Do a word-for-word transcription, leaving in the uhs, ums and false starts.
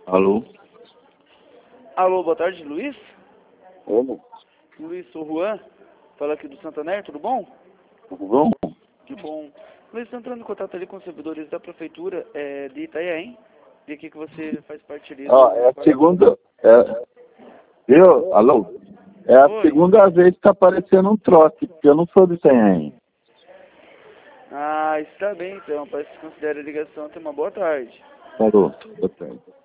Alô? Alô, boa tarde, Luiz? Como? Luiz, sou o Juan. Fala aqui do Santander, tudo bom? Tudo bom? Que bom. Luiz, estou entrando em contato ali com os servidores da Prefeitura é, de Itanhaém. E aqui que você faz parte ali do... Ó, é a segunda... É, eu? Alô? É a Oi. segunda vez que tá aparecendo um trote, porque eu não sou de Itanhaém. Ah, está bem então. Parece que considera a ligação. Tenha uma boa tarde. Falou. Boa tarde.